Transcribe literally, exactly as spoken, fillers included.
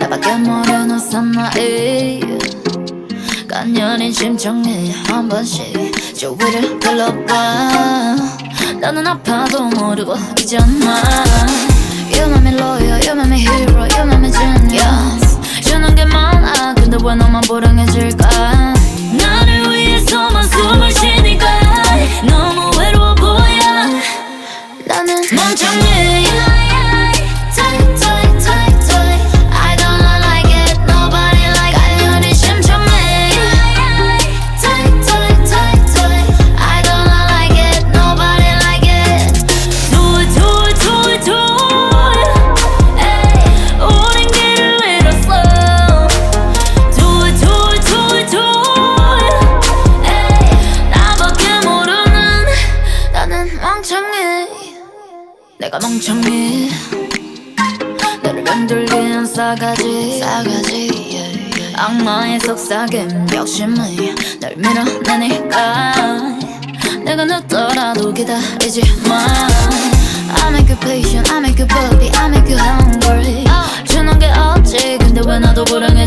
나밖에 모르는 사나이 간연히 심청해 한 번씩 주위를 둘러봐 나는 아파도 모르고 있잖아 You make me loyal, you make me hero, you make me genius 주는 게 많아 근데 왜 너만 불행해질까 나를 위해서만 숨을 쉬니까 너무 외로워 보여 나는 멍청해 Tight, tight, tight, tight I don't like it, nobody like it 간연히 심청해 Tight, tight, tight, tight I don't like it, nobody like it Do it, do it, do it, do it ay, 우린 길을 잃었어 Do it, do it, do it, do it ay, 나밖에 모르는 나는 멍청해 내가 멍청해 너를 흔들리는 싸가지 싸가지 yeah, yeah. 악마의 속삭임 욕심이 널 밀어내니까 내가 늦더라도 기다리지 마 I make you patient, I make you bubbly, I make you hungry 주는 게 없지 근데 왜 나도 불행해